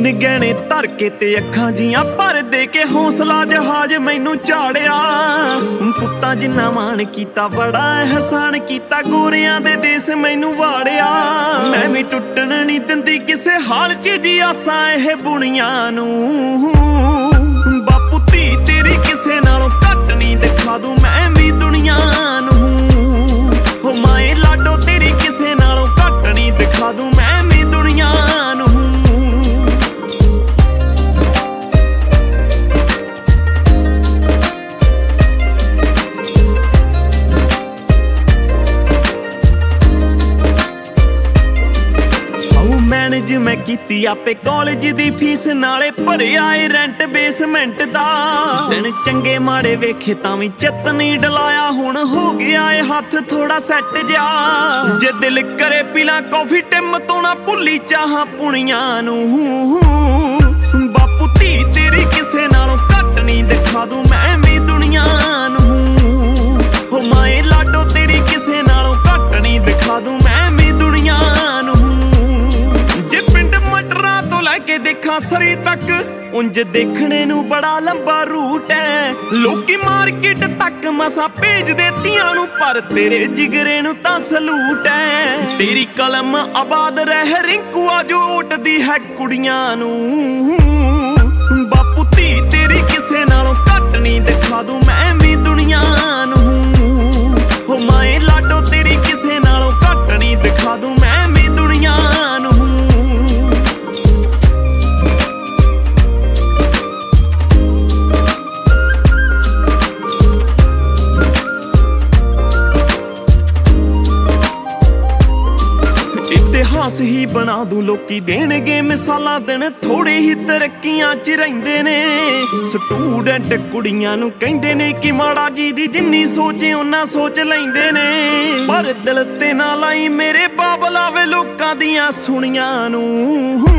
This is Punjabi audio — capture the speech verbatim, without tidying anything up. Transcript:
ਹੀਨ ਗਹਿਣੇ ਧਰ ਕੇ ਤੇ ਅੱਖਾਂ ਜੀਆਂ ਭਰ ਦੇ ਕੇ ਹੌਸਲਾ ਜਹਾਜ਼ ਮੈਨੂੰ ਝਾੜਿਆ। ਪੁੱਤਾਂ ਜਿੰਨਾ ਮਾਣ ਕੀਤਾ ਬੜਾ ਅਹਿਸਾਨ ਕੀਤਾ, ਗੋਰਿਆਂ ਦੇ ਦੇਸ ਮੈਨੂੰ ਵਾੜਿਆ। ਮੈਂ ਵੀ ਟੁੱਟਣ ਨਹੀਂ ਦਿੰਦੀ ਕਿਸੇ ਹਾਲ 'ਚ ਜੀ ਆਸਾਂ ਇਹ ਬੁਣੀਆਂ ਨੂੰ। ਬਾਪੂ ਧੀ ਤੇਰੀ ਕਿਸੇ ਨਾਲੋਂ ਘੱਟ ਨਹੀਂ ਦਿਖਾ ਦੂੰ ਮੈਂ ਵੀ ਦੁਨੀਆ ਨੂੰ। ਹੋ ਮਾਏ ਲਾਡੋ ਤੇਰੀ ਕਿਸੇ ਨਾਲੋਂ ਘੱਟ ਨਹੀਂ ਦਿਖਾ ਦੂੰ ਮੈਂ ਵੀ ਦੁਨੀਆ ਨੂੰ। ਮੈਨੇਜ ਮੈਂ ਕੀਤੀ ਆਪੇ ਕਾਲਜ ਦੀ ਫੀਸ, ਨਾਲੇ ਭਰਿਆ ਏ ਰੈਂਟ ਬੇਸਮੈਂਟ ਦਾ। ਦਿਨ ਚੰਗੇ ਮਾੜੇ ਵੇਖੇ ਤਾਂ ਵੀ ਚਿੱਤ ਨਹੀਂ ਡਲਾਇਆ, ਹੁਣ ਹੋ ਗਿਆ ਏ ਹੱਥ ਥੋੜਾ ਸੈੱਟ ਜਾ। ਜੇ ਦਿਲ ਕਰੇ ਪੀਲਾ ਕੌਫੀ ਟਿਮ ਤੋਂ ਨਾ ਭੁੱਲੀ ਚਾਹਾਂ ਪੁਣੀਆਂ ਨੂੰ। ਬਾਪੂ ਧੀ ਤੇਰੀ ਕਿਸੇ ਨਾਲੋਂ ਘੱਟ ਨਹੀਂ ਦਿਖਾ ਦੂੰ ਮੈਂ ਵੀ ਦੁਨੀਆ ਨੂੰ। ਹੋ ਮਾਏ ਲਾਡੋ ਤੇਰੀ ਕਿਸੇ ਨਾਲੋਂ ਘੱਟ ਨਹੀਂ ਦਿਖਾ ਦੂੰ ਮੈਂ ਵੀ ਦੁਨੀਆ ਨੂੰ। ਕੇ ਦੇਖਾਂ ਸਰੀ ਤੱਕ ਉਂਝ ਦੇਖਣੇ ਨੂੰ ਬੜਾ ਲੰਬਾ ਰੂਟ ਐ। ਲੋਕੀ ਮਾਰਕੀਟ ਤੱਕ ਮਸਾਂ ਭੇਜਦੇ ਧੀਆਂ ਨੂੰ, ਪਰ ਤੇਰੇ ਜਿਗਰੇ ਨੂੰ ਤਾਂ ਸਲੂਟ ਐ। ਤੇਰੀ ਕਲਮ ਆਬਾਦ ਰਹਿ ਰਿੰਕੂਆ ਜੋ ਉੱਟਦੀ ਹੈ ਕੁੜੀਆਂ ਨੂੰ। ਬਾਪੂ ਧੀ ਤੇਰੀ ਕਿਸੇ ਨਾਲੋਂ ਘੱਟ ਨਹੀਂ ਦਿਖਾ ਦੂੰ ਮੈਂ ਵੀ ਦੁਨੀਆ ਨੂੰ। ਹੋ ਮਾਏ ਲਾਡੋ ਤੇਰੀ ਕਿਸੇ ਨਾਲੋਂ ਘੱਟ ਨਹੀਂ ਦਿਖਾ ਦੂੰ ਮੈਂ ਵੀ ਦੁਨੀਆ ਨੂੰ। ਇਤਿਹਾਸ ਹੀ ਬਣਾ ਦੂੰ ਲੋਕੀ ਦੇਣਗੇ ਮਿਸਾਲਾਂ, ਦਿਨ ਥੋੜੇ ਹੀ ਤਰੱਕੀਆਂ 'ਚ ਰਹਿੰਦੇ ਨੇ। ਸਟੂਡੈਂਟ ਕੁੜੀਆਂ ਨੂੰ ਕਹਿੰਦੇ ਨੇ ਕਿ ਮਾੜਾ ਜੀ ਦੀ ਜਿੰਨੀ ਸੋਚੇ ਉਹਨਾਂ ਸੋਚ ਲੈਂਦੇ ਨੇ। ਪਰ ਦਿਲ ਤੇ ਨਾ ਲਾਈ ਮੇਰੇ ਬਾਬਲਾ ਵੇ ਲੋਕਾਂ ਦੀਆਂ ਸੁਣੀਆਂ ਨੂੰ।